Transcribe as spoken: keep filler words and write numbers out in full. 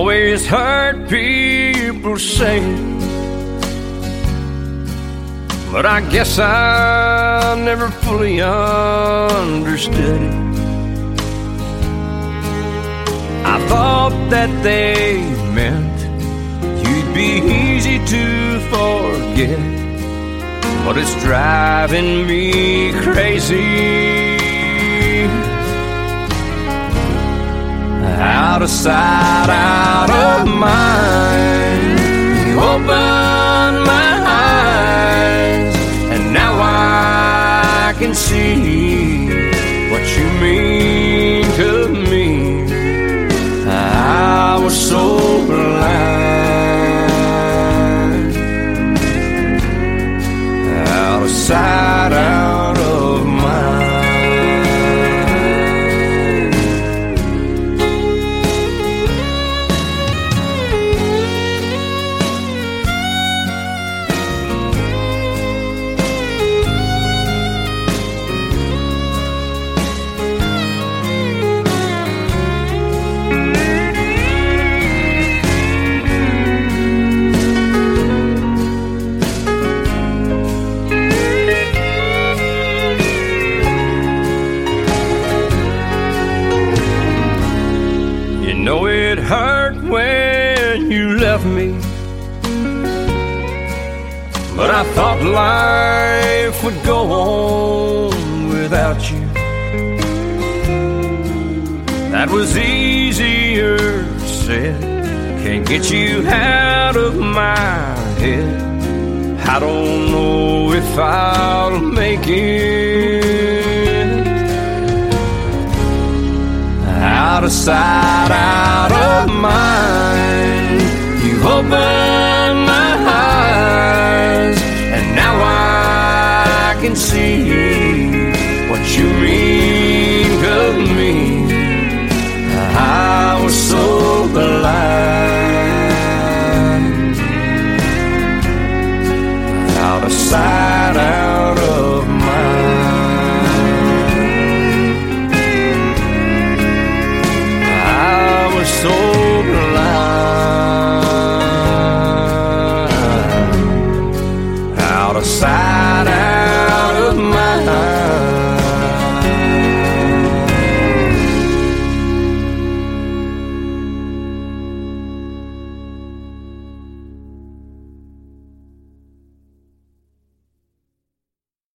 always heard people say it, but I guess I never fully understood it. I thought that they meant you'd be easy to forget, but it's driving me crazy. Out of sight, out of mind, you opened my eyes, and now I can see what you mean to me. I was so blind, out of sight, out of mind. Know it hurt when you left me, but I thought life would go on without you. That was easier said. Can't get you out of my head. I don't know if I'll make it. Out of sight, out